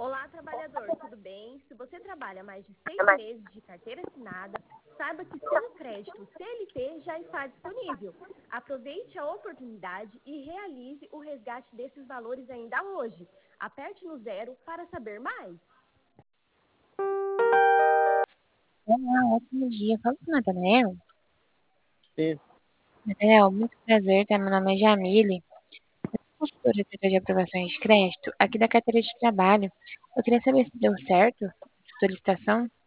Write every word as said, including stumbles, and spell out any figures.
Olá, trabalhador, tudo bem? Se você trabalha mais de seis meses de carteira assinada, saiba que seu crédito C L T já está disponível. Aproveite a oportunidade e realize o resgate desses valores ainda hoje. Aperte no zero para saber mais. Olá, ótimo dia. Fala com o Nathanael. Sim. Nathanael, muito prazer, tá? Meu nome é Jamile. Eu sou consultora do setor de aprovações de crédito aqui da carteira de trabalho. Eu queria saber se deu certo a solicitação.